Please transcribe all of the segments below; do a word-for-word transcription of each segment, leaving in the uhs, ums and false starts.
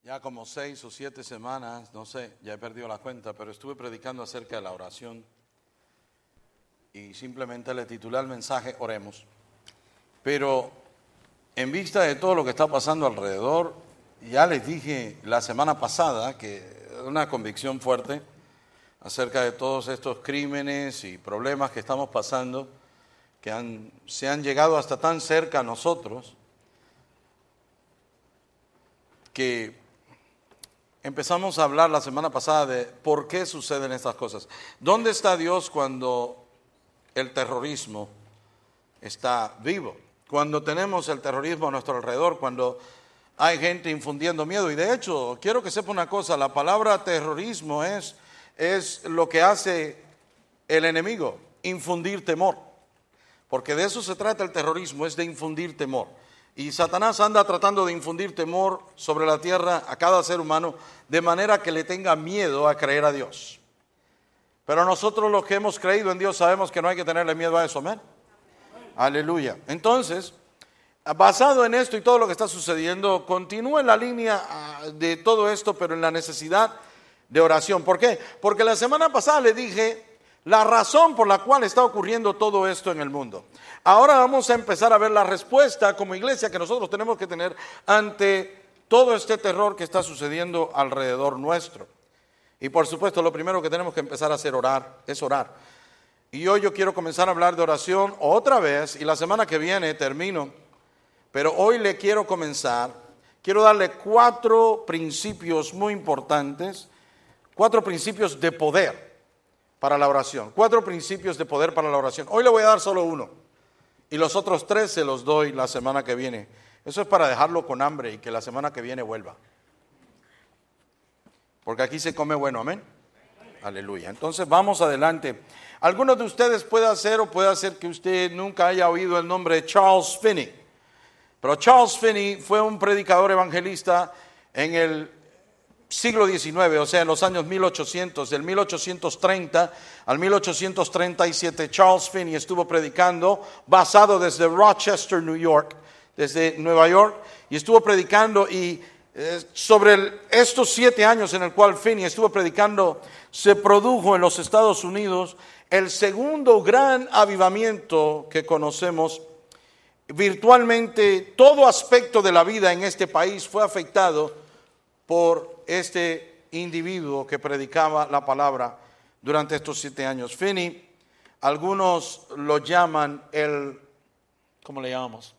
Ya como seis o siete semanas, no sé, ya he perdido la cuenta, pero estuve predicando acerca de la oración y simplemente le titulé al mensaje Oremos. Pero en vista de todo lo que está pasando alrededor, ya les dije la semana pasada que una convicción fuerte acerca de todos estos crímenes y problemas que estamos pasando, que han, se han llegado hasta tan cerca a nosotros, que empezamos a hablar la semana pasada de por qué suceden estas cosas. ¿Dónde está Dios cuando el terrorismo está vivo? Cuando tenemos el terrorismo a nuestro alrededor, cuando hay gente infundiendo miedo. Y de hecho, quiero que sepa una cosa, la palabra terrorismo es, es lo que hace el enemigo, infundir temor. Porque de eso se trata el terrorismo, es de infundir temor. Y Satanás anda tratando de infundir temor sobre la tierra a cada ser humano, de manera que le tenga miedo a creer a Dios. Pero nosotros los que hemos creído en Dios sabemos que no hay que tenerle miedo a eso, amén. Aleluya. Entonces, basado en esto y todo lo que está sucediendo, continúa en la línea de todo esto, pero en la necesidad de oración. ¿Por qué? Porque la semana pasada le dije la razón por la cual está ocurriendo todo esto en el mundo. Ahora vamos a empezar a ver la respuesta como iglesia que nosotros tenemos que tener ante todo este terror que está sucediendo alrededor nuestro. Y por supuesto, lo primero que tenemos que empezar a hacer orar, es orar. Y hoy yo quiero comenzar a hablar de oración otra vez, y la semana que viene termino. Pero hoy le quiero comenzar, quiero darle cuatro principios muy importantes, cuatro principios de poder para la oración. Cuatro principios de poder para la oración. Hoy le voy a dar solo uno. Y los otros tres se los doy la semana que viene. Eso es para dejarlo con hambre y que la semana que viene vuelva. Porque aquí se come bueno, amén. Aleluya. Entonces vamos adelante. Algunos de ustedes puede ser o puede ser que usted nunca haya oído el nombre de Charles Finney. Pero Charles Finney fue un predicador evangelista en el siglo diecinueve, o sea, en los años mil ochocientos, del mil ochocientos treinta al mil ochocientos treinta y siete, Charles Finney estuvo predicando, basado desde Rochester, New York, desde Nueva York, y estuvo predicando, y eh, sobre el, estos siete años en el cual Finney estuvo predicando, se produjo en los Estados Unidos el segundo gran avivamiento que conocemos. Virtualmente todo aspecto de la vida en este país fue afectado por este individuo que predicaba la palabra durante estos siete años. Finney, algunos lo llaman el, ¿cómo le llamamos?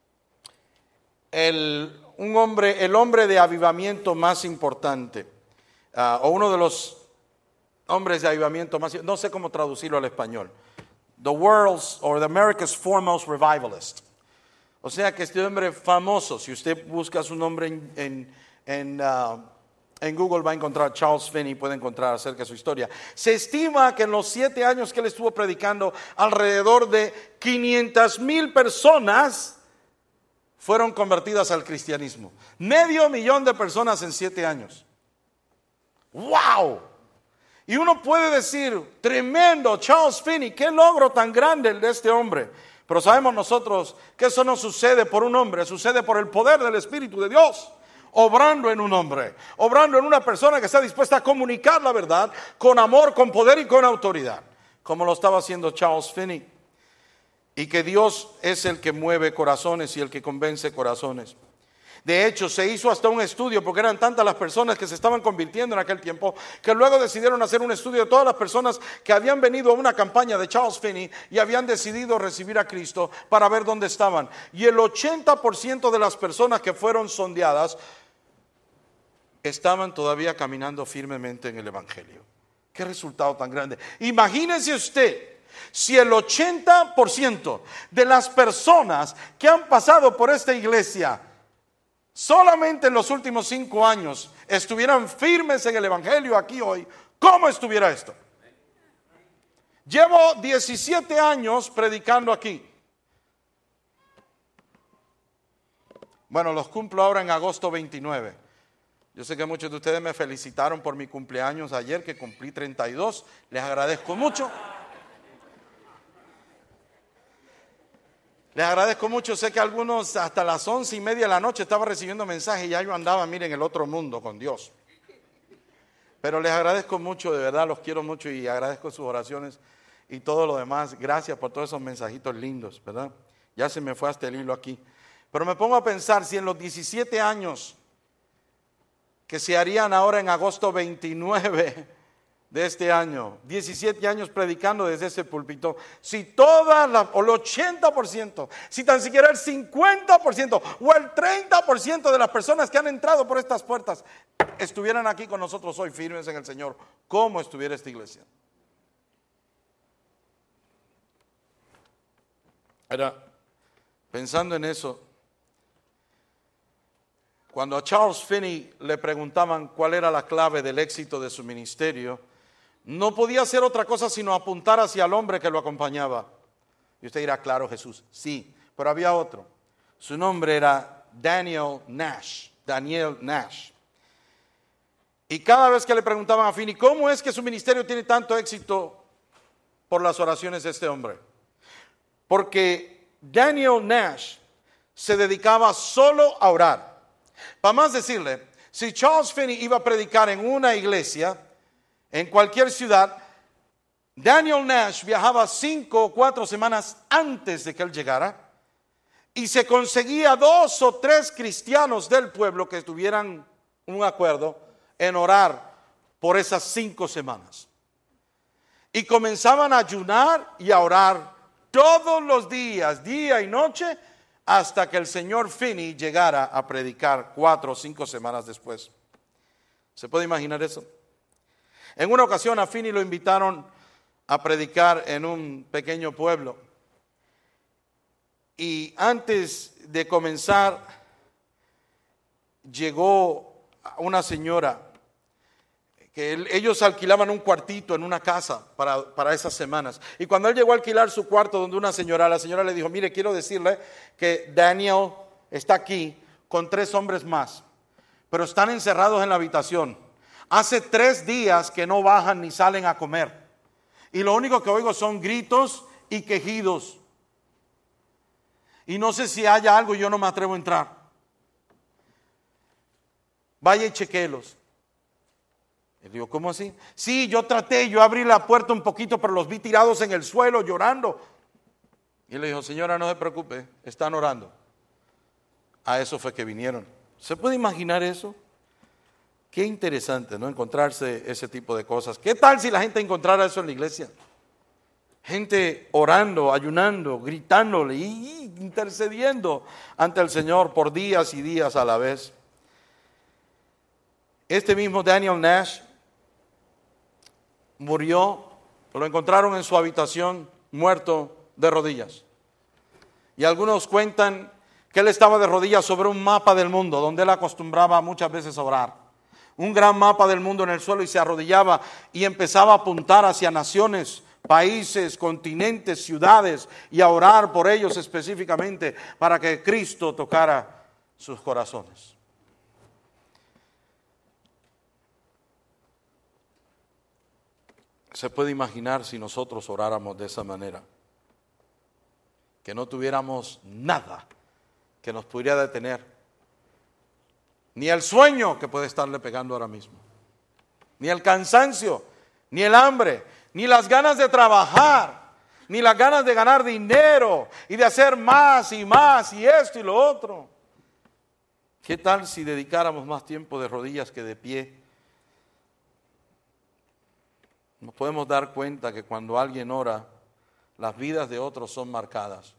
El, un hombre, el hombre de avivamiento más importante, uh, o uno de los hombres de avivamiento más, no sé cómo traducirlo al español. The world's or the America's foremost revivalist. O sea que este hombre famoso, si usted busca su nombre en, en, en, uh, en Google va a encontrar Charles Finney, puede encontrar acerca de su historia. Se estima que en los siete años que él estuvo predicando, alrededor de quinientas mil personas fueron convertidas al cristianismo. Medio millón de personas en siete años. ¡Wow! Y uno puede decir, tremendo, Charles Finney, qué logro tan grande el de este hombre. Pero sabemos nosotros que eso no sucede por un hombre, sucede por el poder del Espíritu de Dios, obrando en un hombre, obrando en una persona que está dispuesta a comunicar la verdad con amor, con poder y con autoridad, como lo estaba haciendo Charles Finney. Y que Dios es el que mueve corazones y el que convence corazones. De hecho, se hizo hasta un estudio, porque eran tantas las personas que se estaban convirtiendo en aquel tiempo, que luego decidieron hacer un estudio de todas las personas que habían venido a una campaña de Charles Finney y habían decidido recibir a Cristo, para ver dónde estaban. Y el ochenta por ciento de las personas que fueron sondeadas estaban todavía caminando firmemente en el Evangelio. ¡Qué resultado tan grande! Imagínese usted, si el ochenta por ciento de las personas que han pasado por esta iglesia solamente en los últimos cinco años estuvieran firmes en el Evangelio aquí hoy, ¿cómo estuviera esto? Llevo diecisiete años predicando aquí. Bueno, los cumplo ahora en agosto veintinueve. Yo sé que muchos de ustedes me felicitaron por mi cumpleaños ayer, que cumplí treinta y dos. Les agradezco mucho. Les agradezco mucho. Sé que algunos hasta las once y media de la noche estaban recibiendo mensajes y ya yo andaba, miren, en el otro mundo con Dios. Pero les agradezco mucho, de verdad, los quiero mucho y agradezco sus oraciones y todo lo demás. Gracias por todos esos mensajitos lindos, ¿verdad? Ya se me fue hasta el hilo aquí. Pero me pongo a pensar si en los diecisiete años que se harían ahora en agosto veintinueve de este año, diecisiete años predicando desde ese púlpito, si toda la, o el ochenta por ciento, si tan siquiera el cincuenta por ciento o el treinta por ciento de las personas que han entrado por estas puertas estuvieran aquí con nosotros hoy firmes en el Señor, ¿cómo estuviera esta iglesia? Era, pensando en eso, cuando a Charles Finney le preguntaban cuál era la clave del éxito de su ministerio, no podía hacer otra cosa sino apuntar hacia el hombre que lo acompañaba. Y usted dirá, claro, Jesús, sí, pero había otro. Su nombre era Daniel Nash, Daniel Nash. Y cada vez que le preguntaban a Finney, ¿cómo es que su ministerio tiene tanto éxito? Por las oraciones de este hombre. Porque Daniel Nash se dedicaba solo a orar. Para más decirle, si Charles Finney iba a predicar en una iglesia, en cualquier ciudad, Daniel Nash viajaba cinco o cuatro semanas antes de que él llegara y se conseguía dos o tres cristianos del pueblo que tuvieran un acuerdo en orar por esas cinco semanas. Y comenzaban a ayunar y a orar todos los días, día y noche, hasta que el señor Finney llegara a predicar cuatro o cinco semanas después. ¿Se puede imaginar eso? En una ocasión a Finney lo invitaron a predicar en un pequeño pueblo. Y antes de comenzar, llegó una señora que él, ellos alquilaban un cuartito en una casa para, para esas semanas. Y cuando él llegó a alquilar su cuarto donde una señora, la señora le dijo, mire, quiero decirle que Daniel está aquí con tres hombres más, pero están encerrados en la habitación. Hace tres días que no bajan ni salen a comer. Y lo único que oigo son gritos y quejidos. Y no sé si haya algo, yo no me atrevo a entrar. Vaya y chequelos. Y digo, ¿cómo así? Sí, yo traté, yo abrí la puerta un poquito, pero los vi tirados en el suelo llorando. Y le dijo, señora, no se preocupe, están orando. A eso fue que vinieron. ¿Se puede imaginar eso? Qué interesante, ¿no? Encontrarse ese tipo de cosas. ¿Qué tal si la gente encontrara eso en la iglesia? Gente orando, ayunando, gritándole y intercediendo ante el Señor por días y días a la vez. Este mismo Daniel Nash murió, lo encontraron en su habitación muerto de rodillas. Y algunos cuentan que él estaba de rodillas sobre un mapa del mundo, donde él acostumbraba muchas veces a orar. Un gran mapa del mundo en el suelo y se arrodillaba y empezaba a apuntar hacia naciones, países, continentes, ciudades y a orar por ellos específicamente para que Cristo tocara sus corazones. Se puede imaginar si nosotros oráramos de esa manera, que no tuviéramos nada que nos pudiera detener. Ni el sueño que puede estarle pegando ahora mismo, ni el cansancio, ni el hambre, ni las ganas de trabajar, ni las ganas de ganar dinero y de hacer más y más y esto y lo otro. ¿Qué tal si dedicáramos más tiempo de rodillas que de pie? Nos podemos dar cuenta que cuando alguien ora, las vidas de otros son marcadas.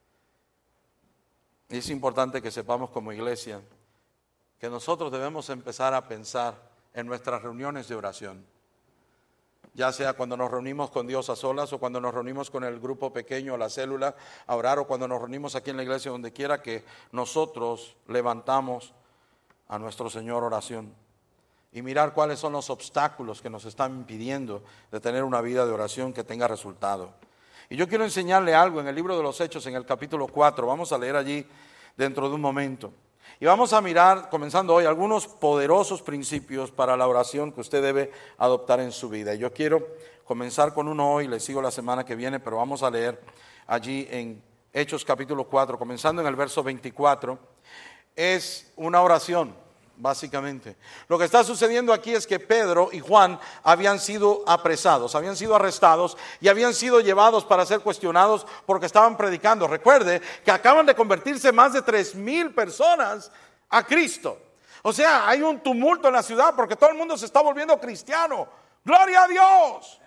Y es importante que sepamos como iglesia que nosotros debemos empezar a pensar en nuestras reuniones de oración, ya sea cuando nos reunimos con Dios a solas o cuando nos reunimos con el grupo pequeño, la célula, a orar, o cuando nos reunimos aquí en la iglesia, donde quiera que nosotros levantamos a nuestro Señor oración y mirar cuáles son los obstáculos que nos están impidiendo de tener una vida de oración que tenga resultado. Y yo quiero enseñarle algo en el libro de los Hechos, en el capítulo cuatro, vamos a leer allí dentro de un momento. Y vamos a mirar, comenzando hoy, algunos poderosos principios para la oración que usted debe adoptar en su vida. Y yo quiero comenzar con uno hoy, le sigo la semana que viene, pero vamos a leer allí en Hechos capítulo cuatro, comenzando en el verso veinticuatro, es una oración, básicamente. Lo que está sucediendo aquí es que Pedro y Juan habían sido apresados, habían sido arrestados y habían sido llevados para ser cuestionados porque estaban predicando. Recuerde que acaban de convertirse más de tres mil personas a Cristo. O sea, hay un tumulto en la ciudad porque todo el mundo se está volviendo cristiano. ¡Gloria a Dios!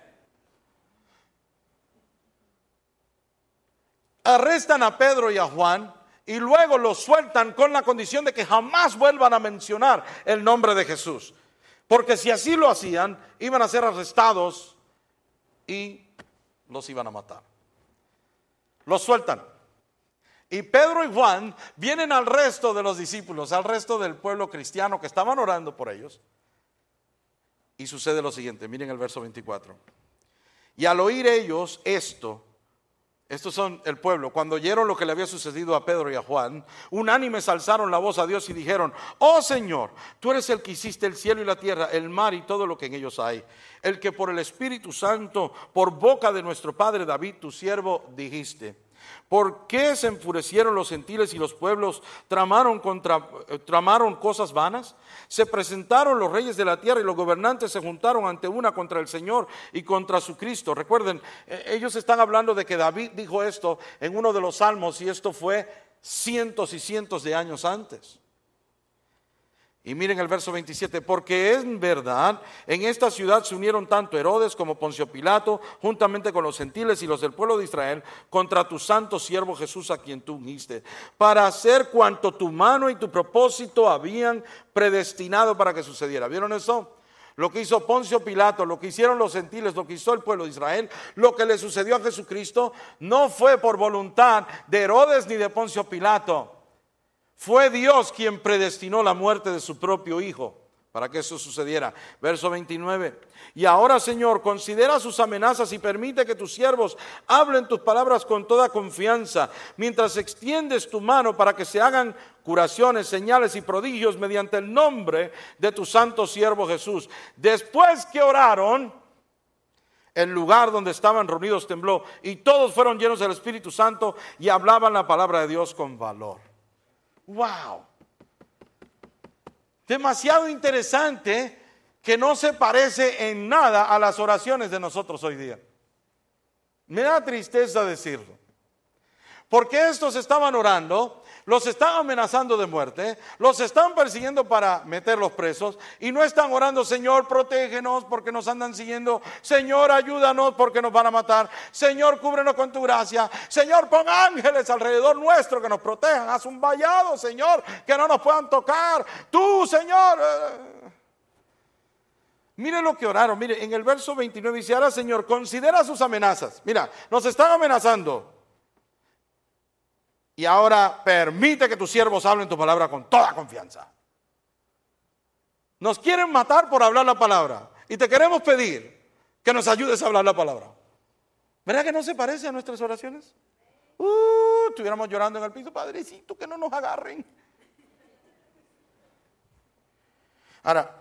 Arrestan a Pedro y a Juan y luego los sueltan con la condición de que jamás vuelvan a mencionar el nombre de Jesús. Porque si así lo hacían, iban a ser arrestados y los iban a matar. Los sueltan. Y Pedro y Juan vienen al resto de los discípulos, al resto del pueblo cristiano que estaban orando por ellos. Y sucede lo siguiente, miren el verso veinticuatro. Y al oír ellos esto, estos son el pueblo, cuando oyeron lo que le había sucedido a Pedro y a Juan, unánimes alzaron la voz a Dios y dijeron: oh Señor, tú eres el que hiciste el cielo y la tierra, el mar y todo lo que en ellos hay, el que por el Espíritu Santo, por boca de nuestro padre David, tu siervo, dijiste: ¿por qué se enfurecieron los gentiles y los pueblos tramaron, contra, eh, tramaron cosas vanas? Se presentaron los reyes de la tierra y los gobernantes se juntaron ante una contra el Señor y contra su Cristo. Recuerden, eh, ellos están hablando de que David dijo esto en uno de los salmos y esto fue cientos y cientos de años antes. Y miren el verso veintisiete, porque en verdad en esta ciudad se unieron tanto Herodes como Poncio Pilato, juntamente con los gentiles y los del pueblo de Israel, contra tu santo siervo Jesús, a quien tú ungiste, para hacer cuanto tu mano y tu propósito habían predestinado para que sucediera. ¿Vieron eso? Lo que hizo Poncio Pilato, lo que hicieron los gentiles, lo que hizo el pueblo de Israel, lo que le sucedió a Jesucristo, no fue por voluntad de Herodes ni de Poncio Pilato. Fue Dios quien predestinó la muerte de su propio Hijo para que eso sucediera. Verso veintinueve. Y ahora, Señor, considera sus amenazas y permite que tus siervos hablen tus palabras con toda confianza, mientras extiendes tu mano para que se hagan curaciones, señales y prodigios mediante el nombre de tu santo siervo Jesús. Después que oraron, el lugar donde estaban reunidos tembló y todos fueron llenos del Espíritu Santo y hablaban la palabra de Dios con valor. Wow, demasiado interesante, que no se parece en nada a las oraciones de nosotros hoy día. Me da tristeza decirlo, porque estos estaban orando, los están amenazando de muerte, los están persiguiendo para meterlos presos y no están orando: Señor, protégenos porque nos andan siguiendo, Señor, ayúdanos porque nos van a matar, Señor, cúbrenos con tu gracia, Señor, pon ángeles alrededor nuestro que nos protejan, haz un vallado, Señor, que no nos puedan tocar, tú, Señor. Mire lo que oraron, mire, en el verso veintinueve dice: ahora, Señor, considera sus amenazas. Mira, nos están amenazando. Y ahora permite que tus siervos hablen tu palabra con toda confianza. Nos quieren matar por hablar la palabra y te queremos pedir que nos ayudes a hablar la palabra. ¿Verdad que no se parece a nuestras oraciones? Uh, estuviéramos llorando en el piso: Padrecito, que no nos agarren. Ahora,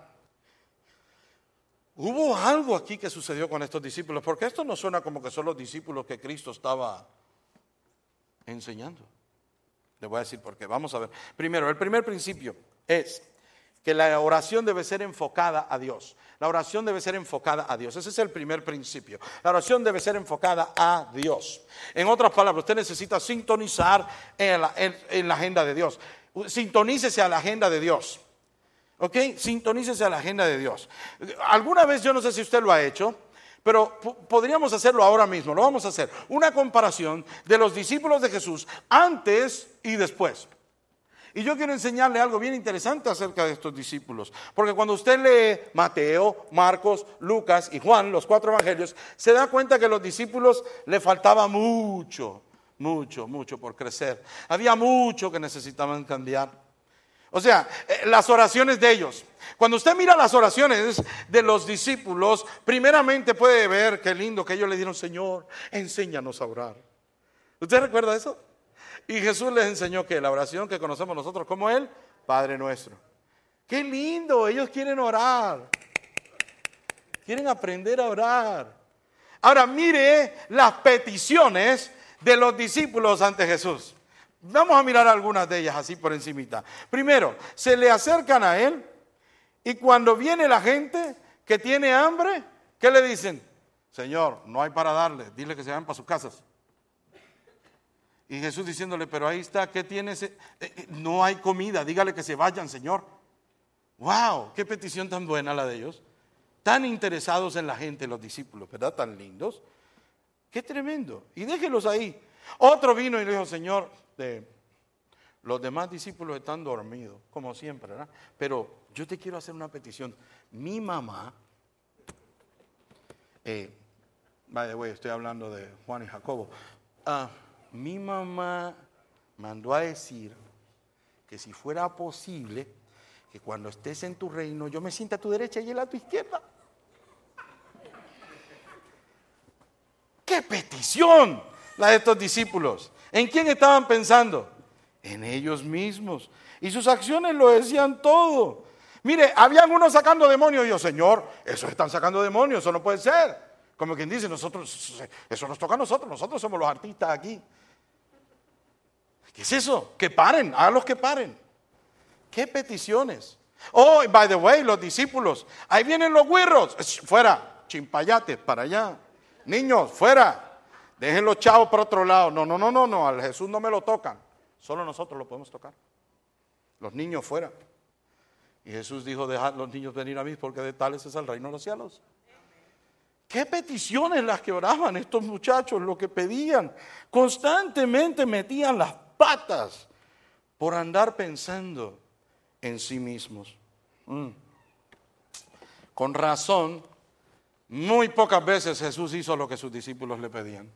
hubo algo aquí que sucedió con estos discípulos, porque esto no suena como que son los discípulos que Cristo estaba enseñando. Le voy a decir por qué. Vamos a ver. Primero, el primer principio es que la oración debe ser enfocada a Dios. La oración debe ser enfocada a Dios. Ese es el primer principio. La oración debe ser enfocada a Dios. En otras palabras, usted necesita sintonizar en la, en, en la agenda de Dios. Sintonícese a la agenda de Dios. ¿Ok? Sintonícese a la agenda de Dios. Alguna vez, yo no sé si usted lo ha hecho, pero podríamos hacerlo ahora mismo, lo vamos a hacer. Una comparación de los discípulos de Jesús antes y después. Y yo quiero enseñarle algo bien interesante acerca de estos discípulos. Porque cuando usted lee Mateo, Marcos, Lucas y Juan, los cuatro evangelios, se da cuenta que a los discípulos le faltaba mucho, mucho, mucho por crecer. Había mucho que necesitaban cambiar. O sea, eh, las oraciones de ellos. Cuando usted mira las oraciones de los discípulos, primeramente puede ver qué lindo que ellos le dieron: Señor, enséñanos a orar. ¿Usted recuerda eso? Y Jesús les enseñó que la oración que conocemos nosotros como Él, Padre nuestro. Qué lindo, ellos quieren orar. Quieren aprender a orar. Ahora mire las peticiones de los discípulos ante Jesús. Vamos a mirar algunas de ellas así por encimita. Primero, se le acercan a él y cuando viene la gente que tiene hambre, ¿qué le dicen? Señor, no hay para darle, dile que se vayan para sus casas. Y Jesús diciéndole, pero ahí está, ¿qué tiene ese? Eh, no hay comida, dígale que se vayan, Señor. ¡Wow! ¡Qué petición tan buena la de ellos! Tan interesados en la gente, los discípulos, ¿verdad? Tan lindos. ¡Qué tremendo! Y déjenlos ahí. Otro vino y le dijo, Señor, eh, los demás discípulos están dormidos, como siempre, ¿verdad? Pero yo te quiero hacer una petición. Mi mamá, eh, by the way, estoy hablando de Juan y Jacobo, uh, mi mamá mandó a decir que si fuera posible, que cuando estés en tu reino, yo me sienta a tu derecha y él a tu izquierda. ¡Qué petición! La de estos discípulos. ¿En quién estaban pensando? En ellos mismos. Y sus acciones lo decían todo. Mire, habían unos sacando demonios y yo, Señor, esos están sacando demonios, eso no puede ser. Como quien dice, nosotros, eso nos toca a nosotros, nosotros somos los artistas aquí. ¿Qué es eso? Que paren, háganlos que paren. ¿Qué peticiones? Oh, by the way, los discípulos, ahí vienen los güirros, fuera, chimpayates, para allá. Niños, fuera, dejen los chavos para otro lado. No, no, no, no, no, al Jesús no me lo tocan, solo nosotros lo podemos tocar. Los niños fuera. Y Jesús dijo, dejad los niños venir a mí porque de tales es el reino de los cielos. ¿Qué peticiones las que oraban estos muchachos, lo que pedían? Constantemente metían las patas por andar pensando en sí mismos. Mm. Con razón, muy pocas veces Jesús hizo lo que sus discípulos le pedían.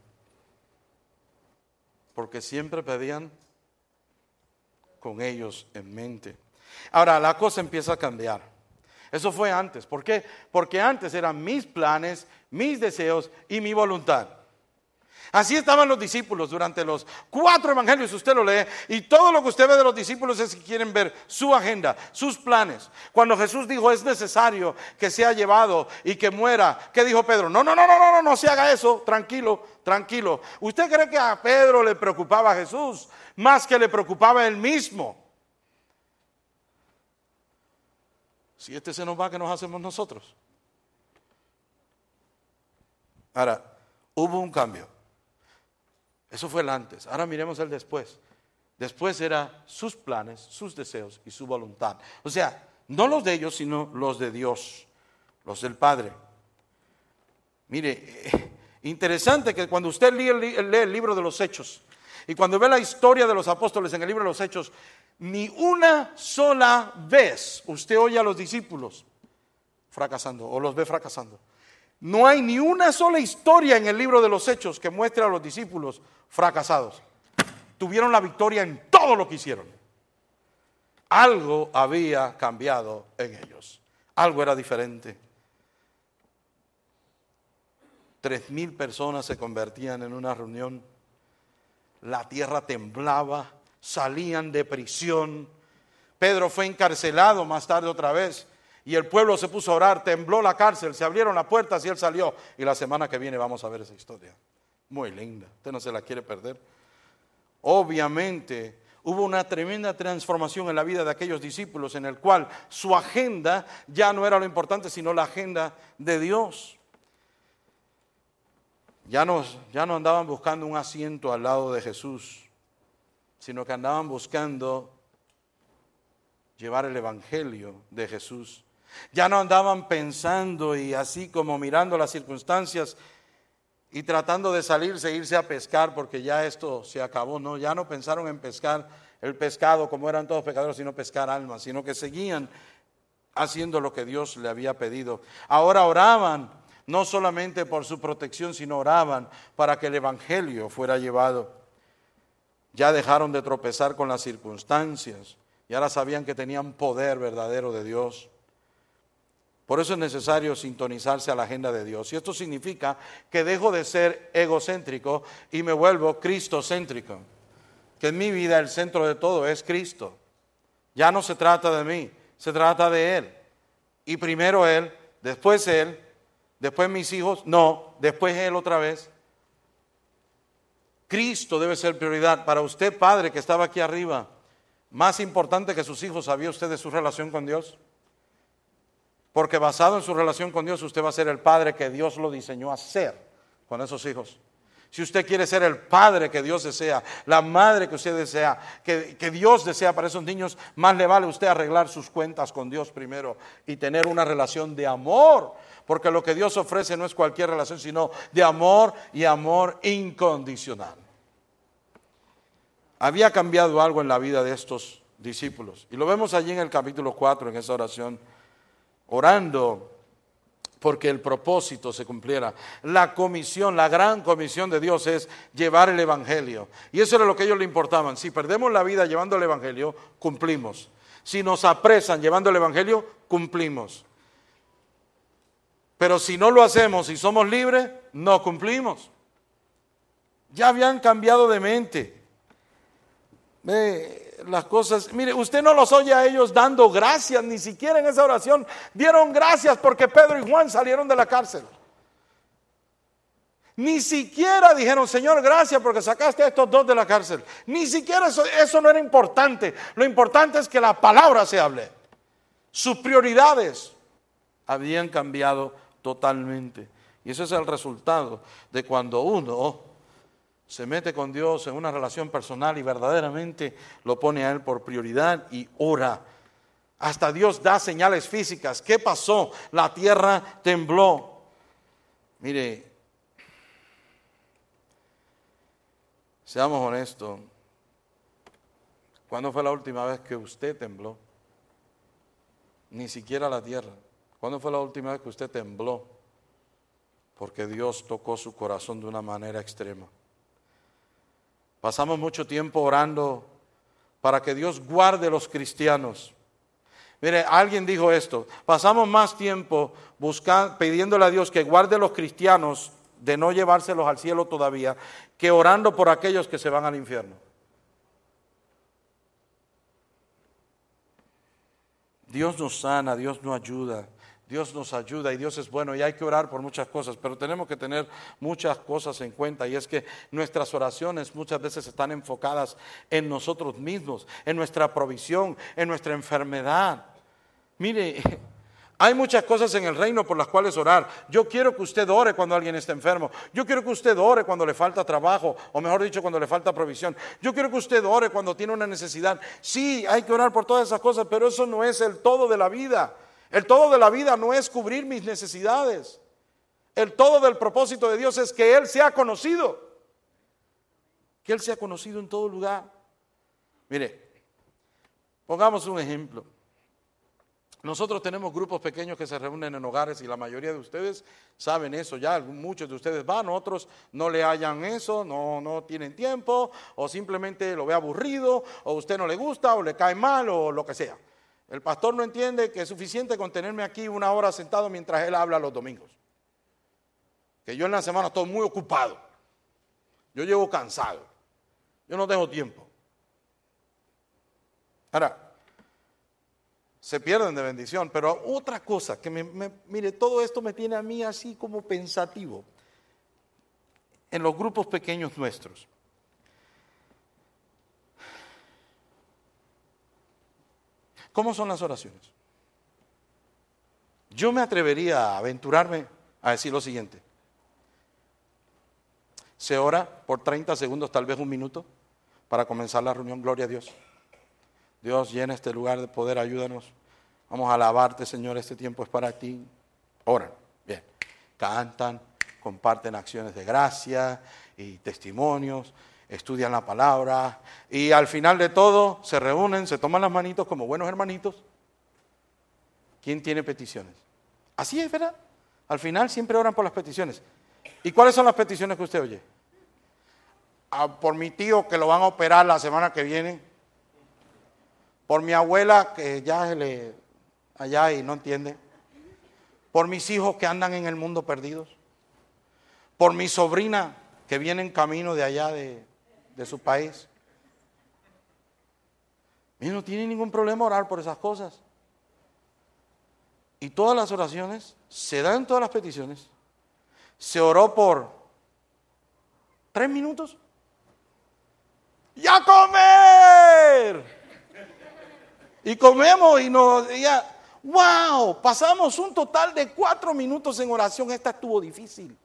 Porque siempre pedían con ellos en mente. Ahora, la cosa empieza a cambiar. Eso fue antes. ¿Por qué? Porque antes eran mis planes, mis deseos y mi voluntad. Así estaban los discípulos durante los cuatro evangelios, usted lo lee, y todo lo que usted ve de los discípulos es que quieren ver su agenda, sus planes. Cuando Jesús dijo, es necesario que sea llevado y que muera, ¿qué dijo Pedro? No, no, no, no, no, no, no se haga eso, tranquilo, tranquilo. ¿Usted cree que a Pedro le preocupaba a Jesús más que le preocupaba a él mismo? Si este se nos va, ¿qué nos hacemos nosotros? Ahora, hubo un cambio. Eso fue el antes. Ahora miremos el después. Después era sus planes, sus deseos y su voluntad. O sea, no los de ellos, sino los de Dios, los del Padre. Mire, eh, interesante que cuando usted lee el, lee el libro de los Hechos y cuando ve la historia de los apóstoles en el libro de los Hechos, ni una sola vez usted oye a los discípulos fracasando o los ve fracasando. No hay ni una sola historia en el libro de los Hechos que muestre a los discípulos fracasados. Tuvieron la victoria en todo lo que hicieron. Algo había cambiado en ellos. Algo era diferente. Tres mil personas se convertían en una reunión. La tierra temblaba. Salían de prisión. Pedro fue encarcelado más tarde otra vez. Y el pueblo se puso a orar, tembló la cárcel, se abrieron las puertas y él salió. Y la semana que viene vamos a ver esa historia. Muy linda, usted no se la quiere perder. Obviamente hubo una tremenda transformación en la vida de aquellos discípulos en el cual su agenda ya no era lo importante, sino la agenda de Dios. Ya no, ya no andaban buscando un asiento al lado de Jesús, sino que andaban buscando llevar el evangelio de Jesús. Ya no andaban pensando y así como mirando las circunstancias y tratando de salirse e irse a pescar porque ya esto se acabó. No, ya no pensaron en pescar el pescado como eran todos pecadores, sino pescar almas, sino que seguían haciendo lo que Dios le había pedido. Ahora oraban no solamente por su protección, sino oraban para que el evangelio fuera llevado. Ya dejaron de tropezar con las circunstancias y ahora sabían que tenían poder verdadero de Dios. Por eso es necesario sintonizarse a la agenda de Dios. Y esto significa que dejo de ser egocéntrico y me vuelvo cristocéntrico. Que en mi vida el centro de todo es Cristo. Ya no se trata de mí, se trata de Él. Y primero Él, después Él, después mis hijos, no, después Él otra vez. Cristo debe ser prioridad. Para usted, padre, que estaba aquí arriba, más importante que sus hijos, ¿sabía usted de su relación con Dios? Porque basado en su relación con Dios, usted va a ser el padre que Dios lo diseñó a ser con esos hijos. Si usted quiere ser el padre que Dios desea, la madre que usted desea, que, que Dios desea para esos niños, más le vale a usted arreglar sus cuentas con Dios primero y tener una relación de amor. Porque lo que Dios ofrece no es cualquier relación, sino de amor y amor incondicional. Había cambiado algo en la vida de estos discípulos. Y lo vemos allí en el capítulo cuatro, en esa oración, orando porque el propósito se cumpliera. La comisión, la gran comisión de Dios es llevar el evangelio. Y eso era lo que a ellos le importaban. Si perdemos la vida llevando el evangelio, cumplimos. Si nos apresan llevando el evangelio, cumplimos. Pero si no lo hacemos y somos libres, no cumplimos. Ya habían cambiado de mente. Ve las cosas, mire, usted no los oye a ellos dando gracias, ni siquiera en esa oración dieron gracias porque Pedro y Juan salieron de la cárcel. Ni siquiera dijeron, Señor, gracias porque sacaste a estos dos de la cárcel. Ni siquiera eso, eso no era importante. Lo importante es que la palabra se hable. Sus prioridades habían cambiado totalmente. Y ese es el resultado de cuando uno se mete con Dios en una relación personal y verdaderamente lo pone a Él por prioridad y ora. Hasta Dios da señales físicas. ¿Qué pasó? La tierra tembló. Mire, seamos honestos. ¿Cuándo fue la última vez que usted tembló? Ni siquiera la tierra. ¿Cuándo fue la última vez que usted tembló? Porque Dios tocó su corazón de una manera extrema. Pasamos mucho tiempo orando para que Dios guarde a los cristianos. Mire, alguien dijo esto, pasamos más tiempo buscando, pidiéndole a Dios que guarde a los cristianos de no llevárselos al cielo todavía, que orando por aquellos que se van al infierno. Dios nos sana, Dios nos ayuda. Dios nos ayuda y Dios es bueno y hay que orar por muchas cosas, pero tenemos que tener muchas cosas en cuenta y es que nuestras oraciones muchas veces están enfocadas en nosotros mismos, en nuestra provisión, en nuestra enfermedad. Mire, hay muchas cosas en el reino por las cuales orar. Yo quiero que usted ore cuando alguien está enfermo. Yo quiero que usted ore cuando le falta trabajo, o mejor dicho, cuando le falta provisión. Yo quiero que usted ore cuando tiene una necesidad. Sí, hay que orar por todas esas cosas, pero eso no es el todo de la vida. El todo de la vida no es cubrir mis necesidades. El todo del propósito de Dios es que Él sea conocido. Que Él sea conocido en todo lugar. Mire, pongamos un ejemplo. Nosotros tenemos grupos pequeños que se reúnen en hogares y la mayoría de ustedes saben eso ya. Muchos de ustedes van, otros no le hallan eso, no, no tienen tiempo, o simplemente lo ve aburrido, o a usted no le gusta, o le cae mal, o lo que sea. El pastor no entiende que es suficiente con tenerme aquí una hora sentado mientras él habla los domingos. Que yo en la semana estoy muy ocupado. Yo llevo cansado. Yo no tengo tiempo. Ahora, se pierden de bendición, pero otra cosa que me, me, mire, todo esto me tiene a mí así como pensativo en los grupos pequeños nuestros. ¿Cómo son las oraciones? Yo me atrevería a aventurarme a decir lo siguiente. Se ora por treinta segundos, tal vez un minuto, para comenzar la reunión. Gloria a Dios. Dios, llena este lugar de poder, ayúdanos. Vamos a alabarte, Señor, este tiempo es para ti. Oran, bien. Cantan, comparten acciones de gracia y testimonios. Estudian la palabra y al final de todo se reúnen, se toman las manitos como buenos hermanitos. ¿Quién tiene peticiones? Así es, ¿verdad? Al final siempre oran por las peticiones. ¿Y cuáles son las peticiones que usted oye? Ah, por mi tío que lo van a operar la semana que viene. Por mi abuela que ya se le allá y no entiende. Por mis hijos que andan en el mundo perdidos. Por mi sobrina que viene en camino de allá de... de su país. Y no tiene ningún problema orar por esas cosas. Y todas las oraciones, se dan todas las peticiones. Se oró por tres minutos. ¡Ya comer! Y comemos y nos... Ya, ¡wow! Pasamos un total de cuatro minutos en oración. Esta estuvo difícil.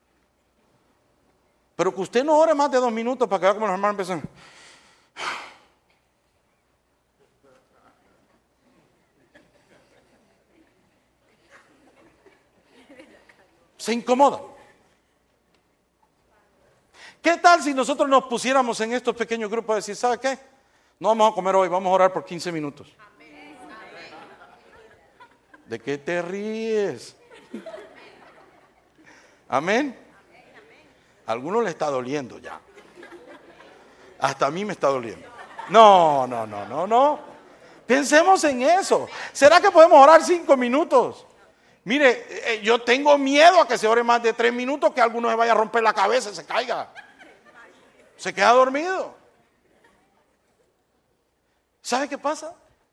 Pero que usted no ore más de dos minutos para que vea como los hermanos empiezan. Se incomoda. ¿Qué tal si nosotros nos pusiéramos en estos pequeños grupos a decir, ¿sabe qué? No vamos a comer hoy, vamos a orar por quince minutos. ¿De qué te ríes? Amén. A algunos le está doliendo ya. Hasta a mí me está doliendo. No, no, no, no, no. Pensemos en eso. ¿Será que podemos orar cinco minutos? Mire, yo tengo miedo a que se ore más de tres minutos, que alguno se vaya a romper la cabeza y se caiga. Se queda dormido. ¿Sabe qué pasa?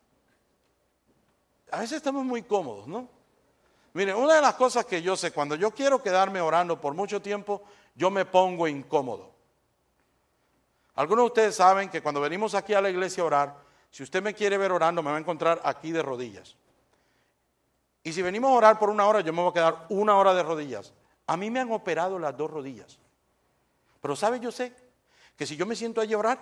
A veces estamos muy cómodos, ¿no? Mire, una de las cosas que yo sé, cuando yo quiero quedarme orando por mucho tiempo, yo me pongo incómodo. Algunos de ustedes saben que cuando venimos aquí a la iglesia a orar, si usted me quiere ver orando, me va a encontrar aquí de rodillas. Y si venimos a orar por una hora, yo me voy a quedar una hora de rodillas. A mí me han operado las dos rodillas. Pero ¿sabe? Yo sé que si yo me siento allí a orar,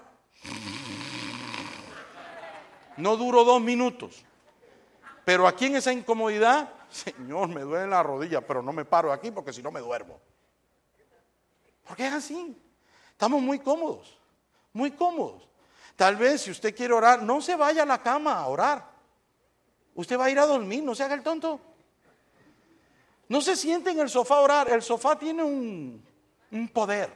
no duro dos minutos. Pero aquí en esa incomodidad, Señor, me duele la rodilla, pero no me paro aquí porque si no me duermo. Porque es así. Estamos muy cómodos, muy cómodos. Tal vez si usted quiere orar, no se vaya a la cama a orar. Usted va a ir a dormir, no se haga el tonto. No se siente en el sofá a orar. El sofá tiene un, un poder.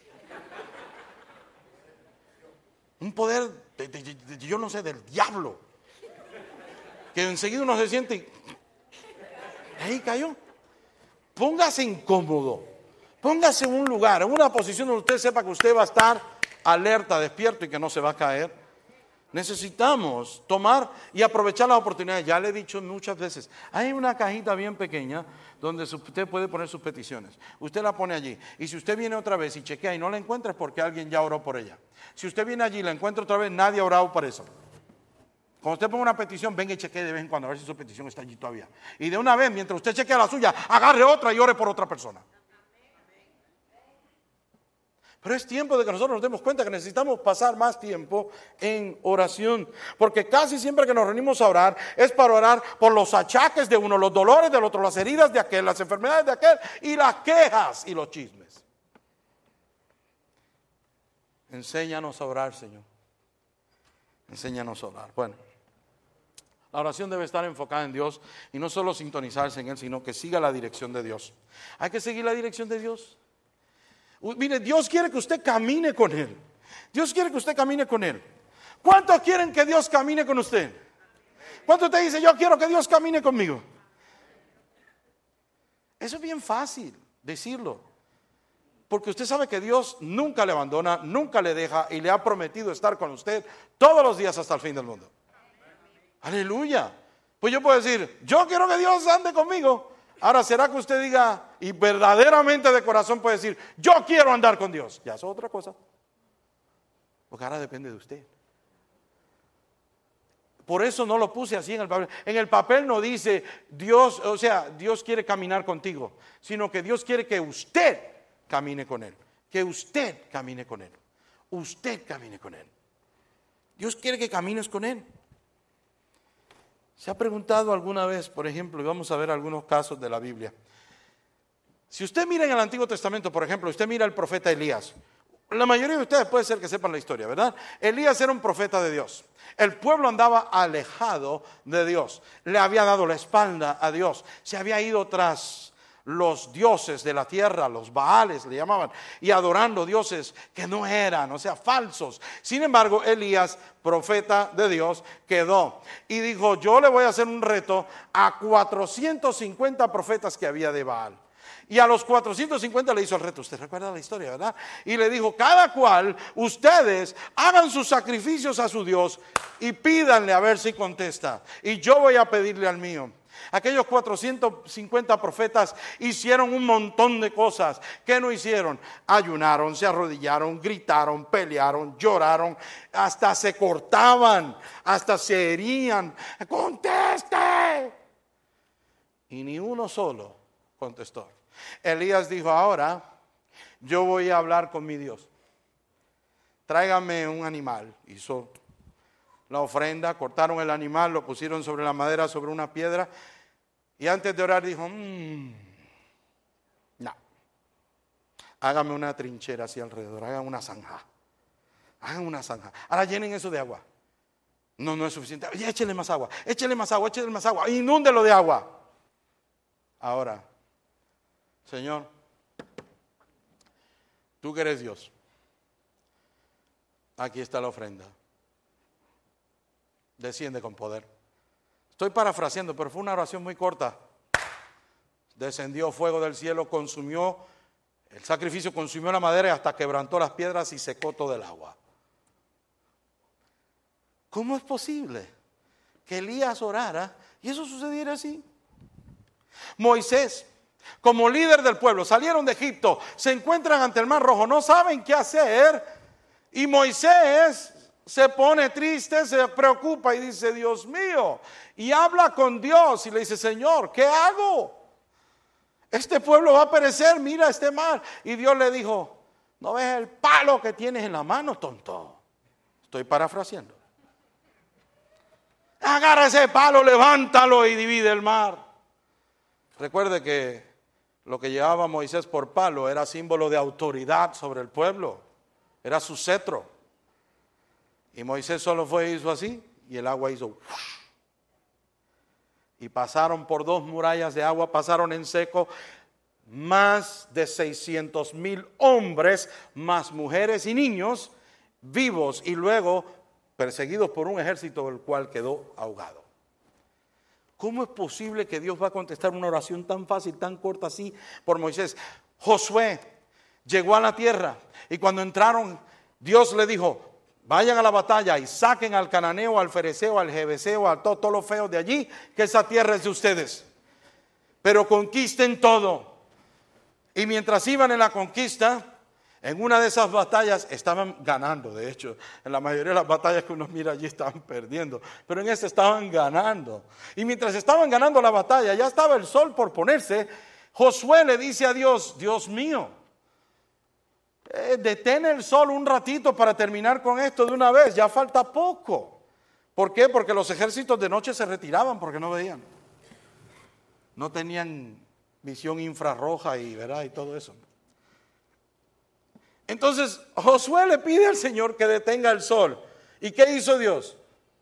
Un poder, de, de, de, de, yo no sé, del diablo. Que enseguida uno se siente y ahí cayó. Póngase incómodo. Póngase en un lugar, en una posición donde usted sepa que usted va a estar alerta, despierto y que no se va a caer. Necesitamos tomar y aprovechar las oportunidades. Ya le he dicho muchas veces, hay una cajita bien pequeña donde usted puede poner sus peticiones. Usted la pone allí. Y si usted viene otra vez y chequea y no la encuentra es porque alguien ya oró por ella. Si usted viene allí y la encuentra otra vez, nadie ha orado por eso. Cuando usted ponga una petición, venga y chequee de vez en cuando a ver si su petición está allí todavía. Y de una vez, mientras usted chequea la suya, agarre otra y ore por otra persona. Pero es tiempo de que nosotros nos demos cuenta que necesitamos pasar más tiempo en oración. Porque casi siempre que nos reunimos a orar es para orar por los achaques de uno, los dolores del otro, las heridas de aquel, las enfermedades de aquel y las quejas y los chismes. Enséñanos a orar, Señor. Enséñanos a orar. Bueno, la oración debe estar enfocada en Dios y no solo sintonizarse en Él, sino que siga la dirección de Dios. Hay que seguir la dirección de Dios. Mire, Dios quiere que usted camine con Él. Dios quiere que usted camine con Él. ¿Cuántos quieren que Dios camine con usted? ¿Cuántos te dicen, yo quiero que Dios camine conmigo? Eso es bien fácil decirlo. Porque usted sabe que Dios nunca le abandona, nunca le deja y le ha prometido estar con usted todos los días hasta el fin del mundo. Aleluya. Pues yo puedo decir, yo quiero que Dios ande conmigo. Ahora, ¿será que usted diga y verdaderamente de corazón puede decir, yo quiero andar con Dios? Ya, eso es otra cosa. Porque ahora depende de usted. Por eso no lo puse así en el papel. En el papel no dice Dios, o sea, Dios quiere caminar contigo, sino que Dios quiere que usted camine con Él. Que usted camine con Él. Usted camine con Él. Dios quiere que camines con Él. ¿Se ha preguntado alguna vez, por ejemplo, y vamos a ver algunos casos de la Biblia? Si usted mira en el Antiguo Testamento, por ejemplo, usted mira al profeta Elías. La mayoría de ustedes puede ser que sepan la historia, ¿verdad? Elías era un profeta de Dios. El pueblo andaba alejado de Dios. Le había dado la espalda a Dios. Se había ido tras los dioses de la tierra, los Baales le llamaban, y adorando dioses que no eran, o sea, falsos. Sin embargo, Elías, profeta de Dios, quedó y dijo, yo le voy a hacer un reto a cuatrocientos cincuenta profetas que había de Baal. Y a los cuatrocientos cincuenta le hizo el reto. Usted recuerda la historia, ¿verdad? Y le dijo, cada cual, ustedes hagan sus sacrificios a su Dios y pídanle a ver si contesta. Y yo voy a pedirle al mío. Aquellos cuatrocientos cincuenta profetas hicieron un montón de cosas. ¿Qué no hicieron? Ayunaron, se arrodillaron, gritaron, pelearon, lloraron, hasta se cortaban, hasta se herían. ¡Conteste! Y ni uno solo contestó. Elías dijo, ahora yo voy a hablar con mi Dios. Tráigame un animal. Hizo la ofrenda, cortaron el animal, lo pusieron sobre la madera, sobre una piedra. Y antes de orar dijo, mmm, no, hágame una trinchera hacia alrededor, hagan una zanja, hagan una zanja. Ahora llenen eso de agua. No, no es suficiente. Oye, échele más agua, échele más agua, échele más agua, inúndelo de agua. Ahora, Señor, tú que eres Dios, aquí está la ofrenda. Desciende con poder. Estoy parafraseando, pero fue una oración muy corta. Descendió fuego del cielo, consumió, el sacrificio consumió la madera y hasta quebrantó las piedras y secó todo el agua. ¿Cómo es posible que Elías orara y eso sucediera así? Moisés, como líder del pueblo, salieron de Egipto, se encuentran ante el Mar Rojo, no saben qué hacer y Moisés se pone triste, se preocupa y dice, Dios mío, y habla con Dios y le dice, Señor, ¿qué hago? Este pueblo va a perecer, mira este mar. Y Dios le dijo, ¿no ves el palo que tienes en la mano, tonto? Estoy parafraseando. Agarra ese palo, levántalo y divide el mar. Recuerde que lo que llevaba Moisés por palo era símbolo de autoridad sobre el pueblo, era su cetro. Y Moisés solo fue y hizo así, y el agua hizo. Y pasaron por dos murallas de agua, pasaron en seco. Más de seiscientos mil hombres, más mujeres y niños vivos, y luego perseguidos por un ejército el cual quedó ahogado. ¿Cómo es posible que Dios va a contestar una oración tan fácil, tan corta así por Moisés? Josué llegó a la tierra y cuando entraron, Dios le dijo, vayan a la batalla y saquen al cananeo, al fereceo, al jebuseo, a todos todo los feos de allí, que esa tierra es de ustedes. Pero conquisten todo. Y mientras iban en la conquista, en una de esas batallas estaban ganando. De hecho, en la mayoría de las batallas que uno mira allí estaban perdiendo. Pero en esta estaban ganando. Y mientras estaban ganando la batalla, ya estaba el sol por ponerse. Josué le dice a Dios, Dios mío, Eh, detén el sol un ratito para terminar con esto de una vez, ya falta poco. ¿Por qué? Porque los ejércitos de noche se retiraban porque no veían. No tenían visión infrarroja y, ¿verdad? y todo eso. Entonces Josué le pide al Señor que detenga el sol. ¿Y qué hizo Dios?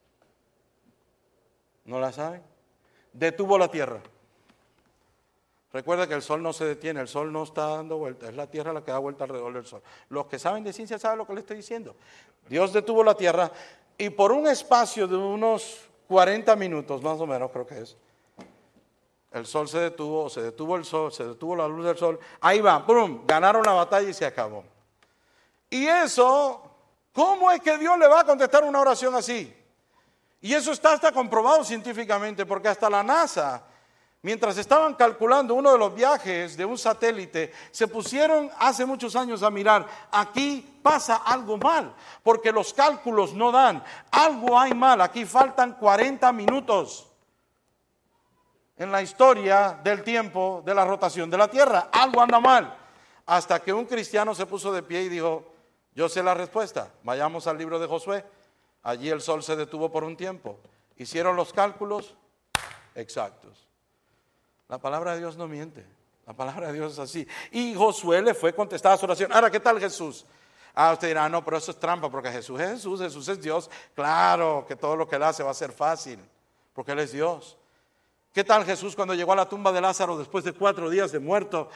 ¿No la saben? Detuvo la tierra. Recuerda que el sol no se detiene, el sol no está dando vuelta, es la tierra la que da vuelta alrededor del sol. Los que saben de ciencia saben lo que le estoy diciendo. Dios detuvo la tierra y por un espacio de unos cuarenta minutos, más o menos creo que es, el sol se detuvo, se detuvo el sol, se detuvo la luz del sol, ahí va, ¡pum!, ganaron la batalla y se acabó. Y eso, ¿cómo es que Dios le va a contestar una oración así? Y eso está hasta comprobado científicamente, porque hasta la NASA, mientras estaban calculando uno de los viajes de un satélite, se pusieron hace muchos años a mirar, aquí pasa algo mal, porque los cálculos no dan, algo hay mal, aquí faltan cuarenta minutos en la historia del tiempo de la rotación de la Tierra, algo anda mal, hasta que un cristiano se puso de pie y dijo, yo sé la respuesta, vayamos al libro de Josué, allí el sol se detuvo por un tiempo, hicieron los cálculos exactos. La palabra de Dios no miente, la palabra de Dios es así. Y Josué le fue contestada su oración. Ahora, ¿qué tal Jesús? Ah, usted dirá, no, pero eso es trampa, porque Jesús es Jesús, Jesús es Dios. Claro que todo lo que él hace va a ser fácil, porque él es Dios. ¿Qué tal Jesús cuando llegó a la tumba de Lázaro después de cuatro días de muerto?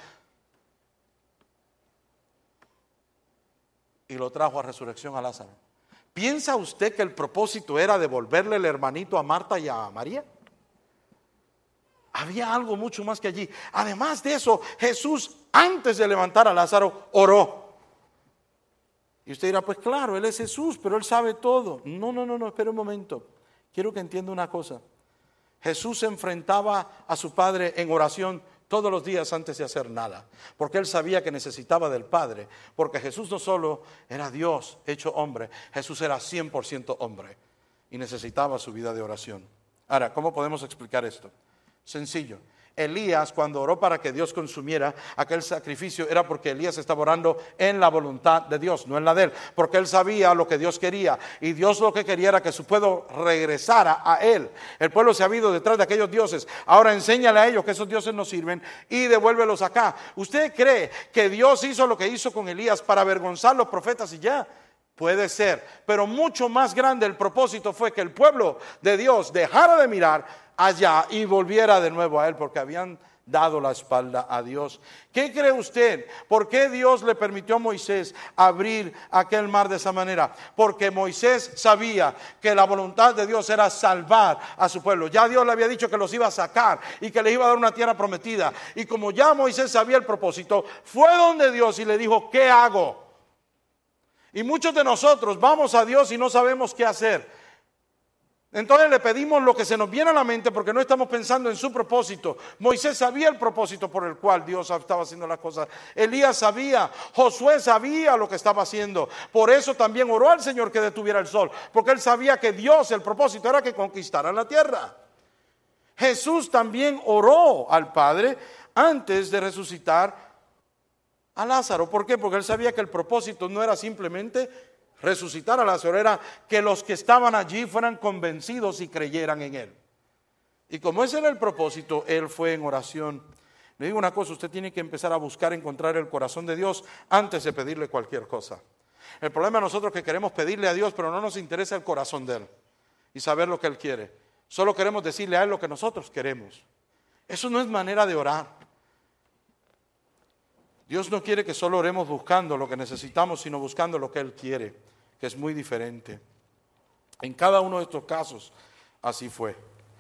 Y lo trajo a resurrección a Lázaro. ¿Piensa usted que el propósito era devolverle el hermanito a Marta y a María? Había algo mucho más que allí. Además de eso, Jesús, antes de levantar a Lázaro, oró. Y usted dirá, pues claro, Él es Jesús, pero Él sabe todo. No, no, no, no, espere un momento. Quiero que entienda una cosa. Jesús se enfrentaba a su Padre en oración todos los días antes de hacer nada, porque Él sabía que necesitaba del Padre, porque Jesús no solo era Dios hecho hombre, Jesús era cien por ciento hombre y necesitaba su vida de oración. Ahora, ¿cómo podemos explicar esto? Sencillo. Elías, cuando oró para que Dios consumiera aquel sacrificio, era porque Elías estaba orando en la voluntad de Dios, no en la de él, porque él sabía lo que Dios quería, y Dios lo que quería era que su pueblo regresara a él. El pueblo se ha ido detrás de aquellos dioses, ahora enséñale a ellos que esos dioses no sirven y devuélvelos acá. ¿Usted cree que Dios hizo lo que hizo con Elías para avergonzar a los profetas y ya? Puede ser, pero mucho más grande el propósito fue que el pueblo de Dios dejara de mirar allá y volviera de nuevo a Él, porque habían dado la espalda a Dios. ¿Qué cree usted? ¿Por qué Dios le permitió a Moisés abrir aquel mar de esa manera? Porque Moisés sabía que la voluntad de Dios era salvar a su pueblo. Ya Dios le había dicho que los iba a sacar y que les iba a dar una tierra prometida. Y como ya Moisés sabía el propósito, fue donde Dios y le dijo, ¿qué hago? Y muchos de nosotros vamos a Dios y no sabemos qué hacer. Entonces le pedimos lo que se nos viene a la mente porque no estamos pensando en su propósito. Moisés sabía el propósito por el cual Dios estaba haciendo las cosas. Elías sabía, Josué sabía lo que estaba haciendo. Por eso también oró al Señor que detuviera el sol, porque él sabía que Dios, el propósito era que conquistara la tierra. Jesús también oró al Padre antes de resucitar a Lázaro. ¿Por qué? Porque él sabía que el propósito no era simplemente resucitar a Lázaro, era que los que estaban allí fueran convencidos y creyeran en él. Y como ese era el propósito, él fue en oración. Le digo una cosa, usted tiene que empezar a buscar encontrar el corazón de Dios antes de pedirle cualquier cosa. El problema es nosotros que queremos pedirle a Dios, pero no nos interesa el corazón de él y saber lo que él quiere. Solo queremos decirle a él lo que nosotros queremos. Eso no es manera de orar. Dios no quiere que solo oremos buscando lo que necesitamos, sino buscando lo que Él quiere, que es muy diferente. En cada uno de estos casos, así fue.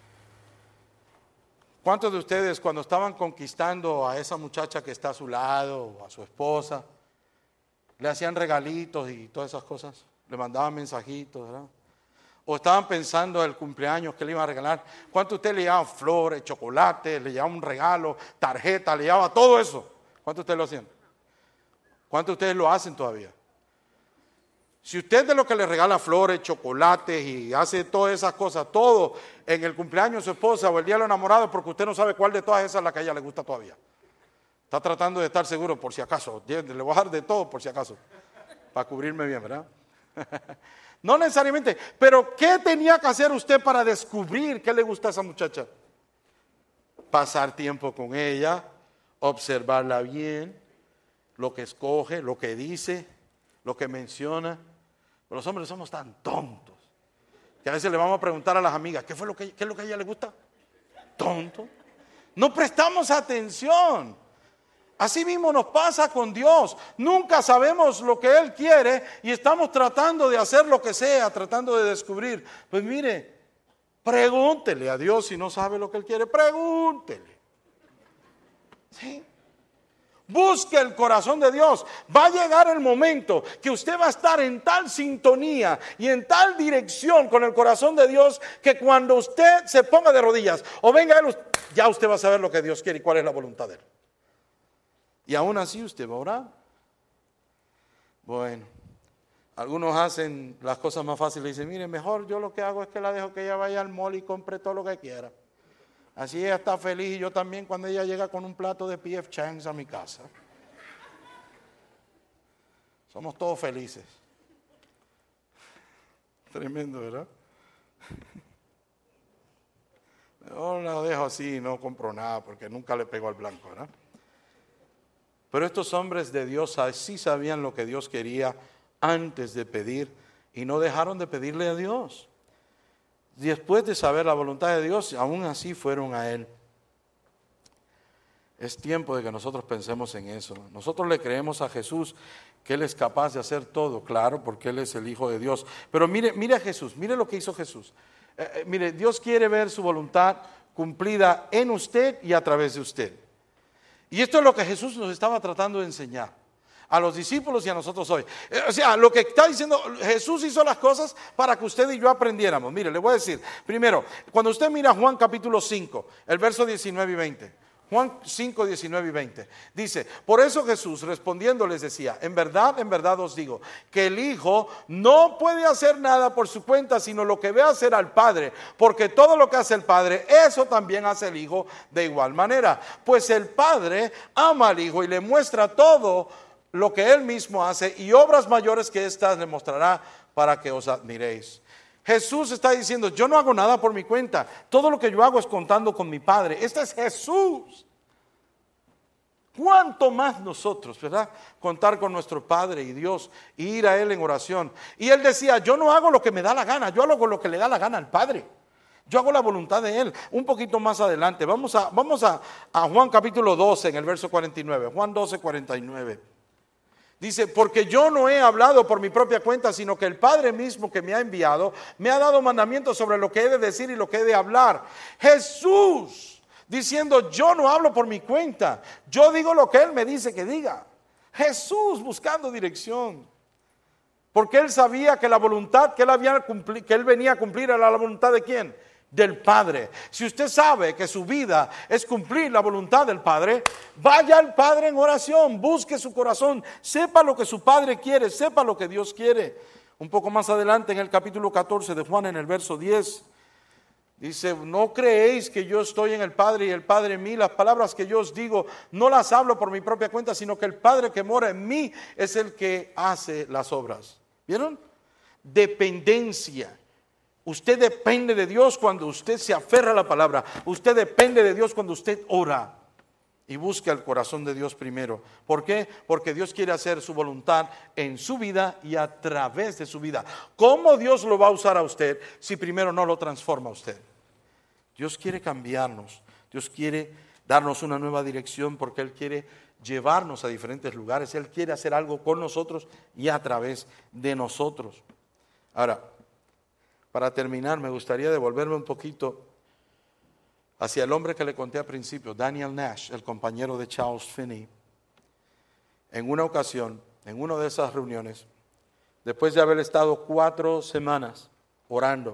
¿Cuántos de ustedes cuando estaban conquistando a esa muchacha que está a su lado, o a su esposa, le hacían regalitos y todas esas cosas? Le mandaban mensajitos, ¿verdad? O estaban pensando el cumpleaños que le iban a regalar. ¿Cuántos de ustedes le llevaban flores, chocolates, le llevaban un regalo, tarjeta, le llevaba todo eso? ¿Cuántos de ustedes lo hacían? ¿Cuántos de ustedes lo hacen todavía? Si usted de lo que le regala flores, chocolates y hace todas esas cosas, todo en el cumpleaños de su esposa o el día de los enamorados, porque usted no sabe cuál de todas esas es la que a ella le gusta todavía. Está tratando de estar seguro por si acaso. Le voy a dar de todo por si acaso, para cubrirme bien, ¿verdad? No necesariamente, pero ¿qué tenía que hacer usted para descubrir qué le gusta a esa muchacha? Pasar tiempo con ella, observarla bien, lo que escoge, lo que dice, lo que menciona. Pero los hombres somos tan tontos que a veces le vamos a preguntar a las amigas, ¿qué fue lo que, qué es lo que a ella le gusta? Tonto. No prestamos atención. Así mismo nos pasa con Dios. Nunca sabemos lo que Él quiere y estamos tratando de hacer lo que sea, tratando de descubrir. Pues mire, pregúntele a Dios si no sabe lo que Él quiere, pregúntele. ¿Sí? Busque el corazón de Dios. Va a llegar el momento que usted va a estar en tal sintonía y en tal dirección con el corazón de Dios que cuando usted se ponga de rodillas o venga a Él, ya usted va a saber lo que Dios quiere y cuál es la voluntad de Él. Y aún así usted va a orar. Bueno, algunos hacen las cosas más fáciles y dicen, mire, mejor yo lo que hago es que la dejo que ella vaya al mall y compre todo lo que quiera. Así ella está feliz y yo también cuando ella llega con un plato de P F Chang's a mi casa. Somos todos felices. Tremendo, ¿verdad? Yo la dejo así y no compro nada porque nunca le pego al blanco, ¿verdad? Pero estos hombres de Dios sí sabían lo que Dios quería antes de pedir y no dejaron de pedirle a Dios. Después de saber la voluntad de Dios, aún así fueron a Él. Es tiempo de que nosotros pensemos en eso. Nosotros le creemos a Jesús que Él es capaz de hacer todo, claro, porque Él es el Hijo de Dios. Pero mire, mire a Jesús, mire lo que hizo Jesús. Eh, eh, mire, Dios quiere ver su voluntad cumplida en usted y a través de usted. Y esto es lo que Jesús nos estaba tratando de enseñar. a los discípulos y a nosotros hoy. O sea, lo que está diciendo, Jesús hizo las cosas para que usted y yo aprendiéramos. Mire, le voy a decir, primero, cuando usted mira Juan capítulo cinco, el verso diecinueve y veinte. Juan cinco, diecinueve y veinte. Dice, por eso Jesús respondiendo les decía, en verdad, en verdad os digo, que el Hijo no puede hacer nada por su cuenta, sino lo que ve hacer al Padre, porque todo lo que hace el Padre, eso también hace el Hijo de igual manera. Pues el Padre ama al Hijo y le muestra todo lo que Él mismo hace, y obras mayores que estas le mostrará para que os admiréis. Jesús está diciendo, yo no hago nada por mi cuenta, todo lo que yo hago es contando con mi Padre. Este es Jesús. ¿Cuánto más nosotros, verdad? Contar con nuestro Padre y Dios, e ir a Él en oración. Y Él decía, yo no hago lo que me da la gana, yo hago lo que le da la gana al Padre. Yo hago la voluntad de Él. Un poquito más adelante, vamos a, vamos a, a Juan capítulo doce en el verso cuarenta y nueve. Juan doce, cuarenta y nueve. Dice, porque yo no he hablado por mi propia cuenta, sino que el Padre mismo que me ha enviado, me ha dado mandamientos sobre lo que he de decir y lo que he de hablar. Jesús diciendo, yo no hablo por mi cuenta, yo digo lo que Él me dice que diga. Jesús buscando dirección, porque Él sabía que la voluntad que Él, había cumpli- que él venía a cumplir era la voluntad de ¿quién? Del Padre. Si usted sabe que su vida es cumplir la voluntad del Padre, vaya al Padre en oración, busque su corazón, sepa lo que su Padre quiere, sepa lo que Dios quiere. Un poco más adelante en el capítulo catorce de Juan, en el verso diez, dice, no creéis que yo estoy en el Padre y el Padre en mí. Las palabras que yo os digo no las hablo por mi propia cuenta, sino que el Padre que mora en mí es el que hace las obras. ¿Vieron? Dependencia. Usted depende de Dios cuando usted se aferra a la palabra. Usted depende de Dios cuando usted ora y busca el corazón de Dios primero. ¿Por qué? Porque Dios quiere hacer su voluntad en su vida y a través de su vida. ¿Cómo Dios lo va a usar a usted si primero no lo transforma a usted? Dios quiere cambiarnos. Dios quiere darnos una nueva dirección porque Él quiere llevarnos a diferentes lugares. Él quiere hacer algo con nosotros y a través de nosotros. Ahora, para terminar, me gustaría devolverme un poquito hacia el hombre que le conté al principio, Daniel Nash, el compañero de Charles Finney. En una ocasión, en una de esas reuniones, después de haber estado cuatro semanas orando,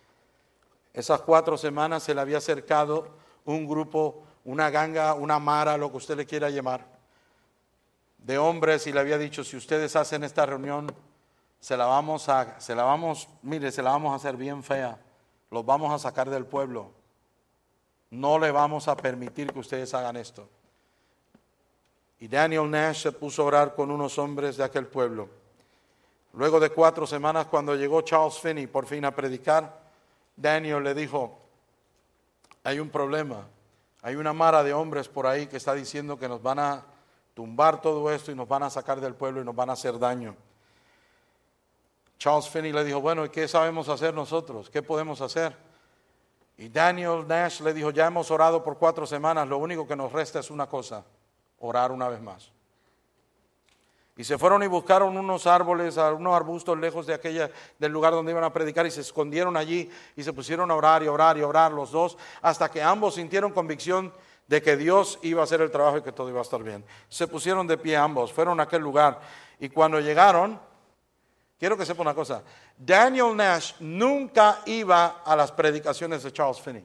esas cuatro semanas se le había acercado un grupo, una ganga, una mara, lo que usted le quiera llamar, de hombres, y le había dicho, si ustedes hacen esta reunión, se la vamos a, se la vamos, mire, se la vamos a hacer bien fea, los vamos a sacar del pueblo, no le vamos a permitir que ustedes hagan esto. Y Daniel Nash se puso a orar con unos hombres de aquel pueblo. Luego de cuatro semanas, cuando llegó Charles Finney por fin a predicar, Daniel le dijo, hay un problema, hay una mara de hombres por ahí que está diciendo que nos van a tumbar todo esto y nos van a sacar del pueblo y nos van a hacer daño. Charles Finney le dijo, bueno, ¿y qué sabemos hacer nosotros? ¿Qué podemos hacer? Y Daniel Nash le dijo, ya hemos orado por cuatro semanas, lo único que nos resta es una cosa, orar una vez más. Y se fueron y buscaron unos árboles, unos arbustos lejos de aquella, del lugar donde iban a predicar, y se escondieron allí y se pusieron a orar y orar y orar los dos, hasta que ambos sintieron convicción de que Dios iba a hacer el trabajo y que todo iba a estar bien. Se pusieron de pie ambos, fueron a aquel lugar, y cuando llegaron, quiero que sepa una cosa, Daniel Nash nunca iba a las predicaciones de Charles Finney.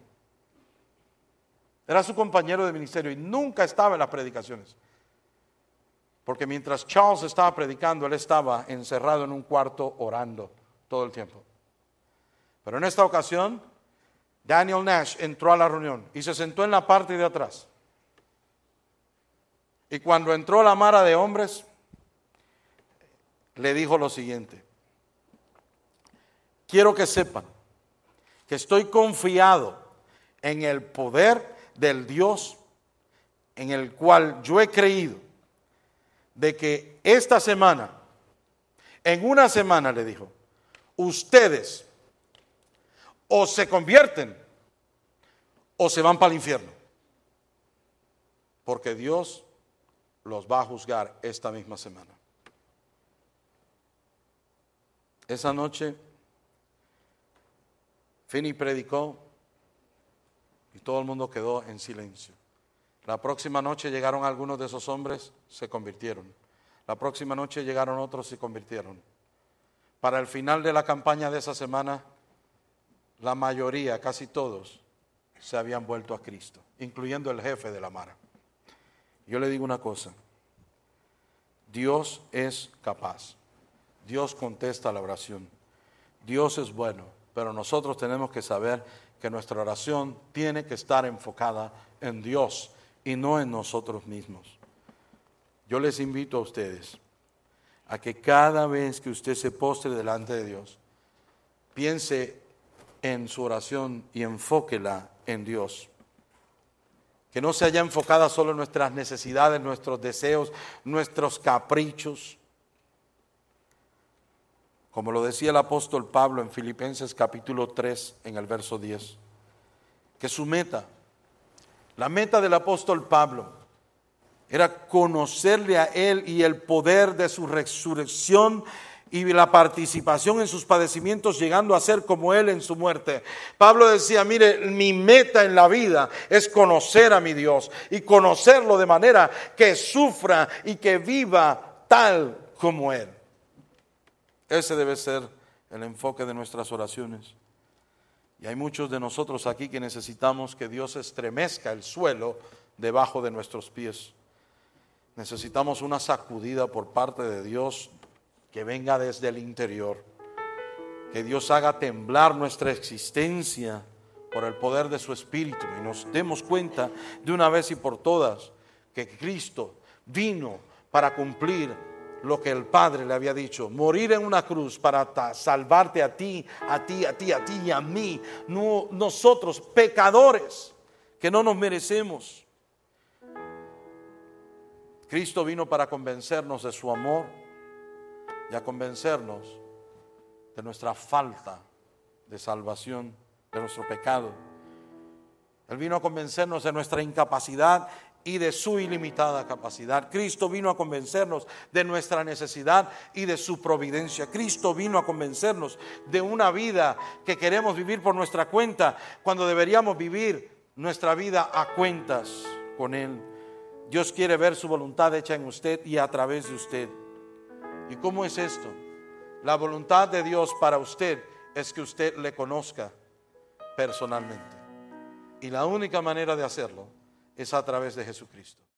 Era su compañero de ministerio y nunca estaba en las predicaciones. Porque mientras Charles estaba predicando, él estaba encerrado en un cuarto orando todo el tiempo. Pero en esta ocasión, Daniel Nash entró a la reunión y se sentó en la parte de atrás. Y cuando entró la mara de hombres, le dijo lo siguiente: quiero que sepan que estoy confiado en el poder del Dios en el cual yo he creído, de que esta semana, en una semana, le dijo, ustedes o se convierten o se van para el infierno, porque Dios los va a juzgar esta misma semana. Esa noche Finney predicó y todo el mundo quedó en silencio. La próxima noche llegaron algunos de esos hombres, se convirtieron. La próxima noche llegaron otros y se convirtieron. Para el final de la campaña de esa semana, la mayoría, casi todos, se habían vuelto a Cristo, incluyendo el jefe de la Mara. Yo le digo una cosa, Dios es capaz, Dios contesta la oración, Dios es bueno, pero nosotros tenemos que saber que nuestra oración tiene que estar enfocada en Dios y no en nosotros mismos. Yo les invito a ustedes a que cada vez que usted se postre delante de Dios, piense en su oración y enfóquela en Dios. Que no se haya enfocada solo en nuestras necesidades, nuestros deseos, nuestros caprichos. Como lo decía el apóstol Pablo en Filipenses capítulo tres, en el verso diez, que su meta, la meta del apóstol Pablo, era conocerle a Él y el poder de su resurrección y la participación en sus padecimientos, llegando a ser como Él en su muerte. Pablo decía, mire, mi meta en la vida es conocer a mi Dios y conocerlo de manera que sufra y que viva tal como Él. Ese debe ser el enfoque de nuestras oraciones. Y hay muchos de nosotros aquí que necesitamos que Dios estremezca el suelo debajo de nuestros pies. Necesitamos una sacudida por parte de Dios que venga desde el interior. Que Dios haga temblar nuestra existencia por el poder de su Espíritu y nos demos cuenta de una vez y por todas que Cristo vino para cumplir lo que el Padre le había dicho, morir en una cruz para salvarte a ti, a ti, a ti, a ti y a mí, no, nosotros pecadores que no nos merecemos. Cristo vino para convencernos de su amor y a convencernos de nuestra falta de salvación, de nuestro pecado. Él vino a convencernos de nuestra incapacidad y de su ilimitada capacidad. Cristo vino a convencernos de nuestra necesidad y de su providencia. Cristo vino a convencernos de una vida que queremos vivir por nuestra cuenta, cuando deberíamos vivir nuestra vida a cuentas con Él. Dios quiere ver su voluntad hecha en usted y a través de usted. ¿Y cómo es esto? La voluntad de Dios para usted es que usted le conozca personalmente. Y la única manera de hacerlo es a través de Jesucristo.